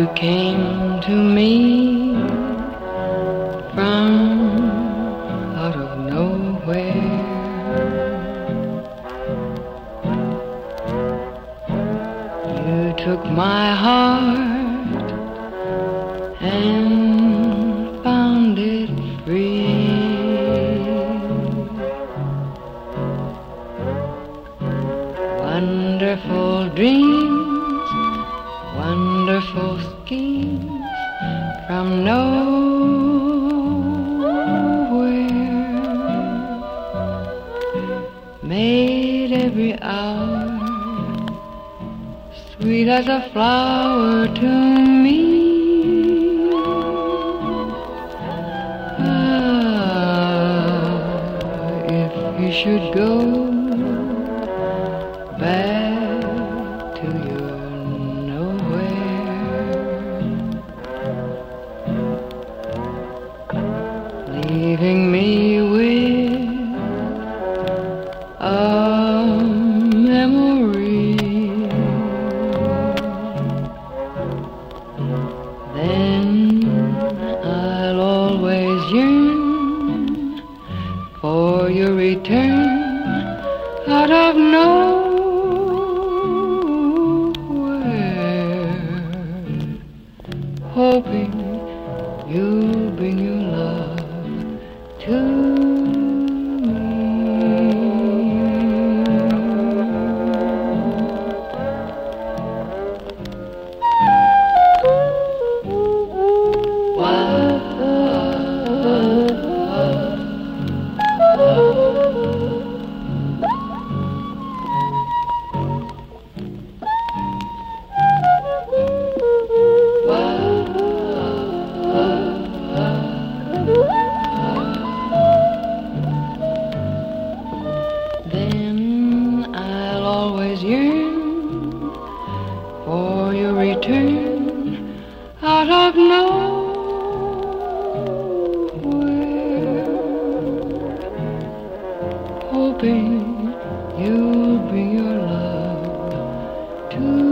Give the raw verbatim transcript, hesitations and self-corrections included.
You came to me from out of nowhere. You took my heart and found it free. Wonderful dreams, wonderful schemes from nowhere made every hour sweet as a flower to me. Ah, if you should go back to your nowhere, leaving me with a memory, then I'll always yearn for your return out of nowhere, hoping you'll bring your love to me. Then I'll always yearn for your return out of nowhere, hoping you'll bring your love to